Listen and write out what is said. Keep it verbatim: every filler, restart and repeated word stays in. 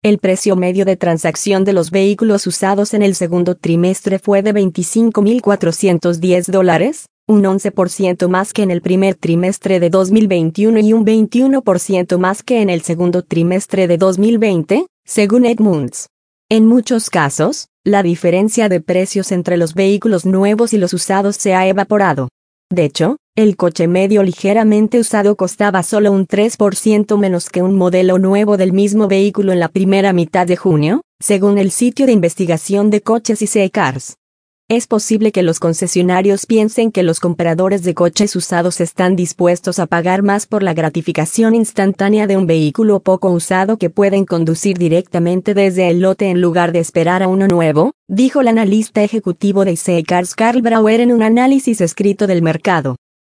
El precio medio de transacción de los vehículos usados en el segundo trimestre fue de veinticinco mil cuatrocientos diez dólares, un once por ciento más que en el primer trimestre de dos mil veintiuno y un veintiuno por ciento más que en el segundo trimestre de dos mil veinte, según Edmunds. En muchos casos, la diferencia de precios entre los vehículos nuevos y los usados se ha evaporado. De hecho, el coche medio ligeramente usado costaba solo un tres por ciento menos que un modelo nuevo del mismo vehículo en la primera mitad de junio, según el sitio de investigación de coches I C Cars. Es posible que los concesionarios piensen que los compradores de coches usados están dispuestos a pagar más por la gratificación instantánea de un vehículo poco usado que pueden conducir directamente desde el lote en lugar de esperar a uno nuevo, dijo el analista ejecutivo de I C Cars Carl Brauer en un análisis escrito del mercado.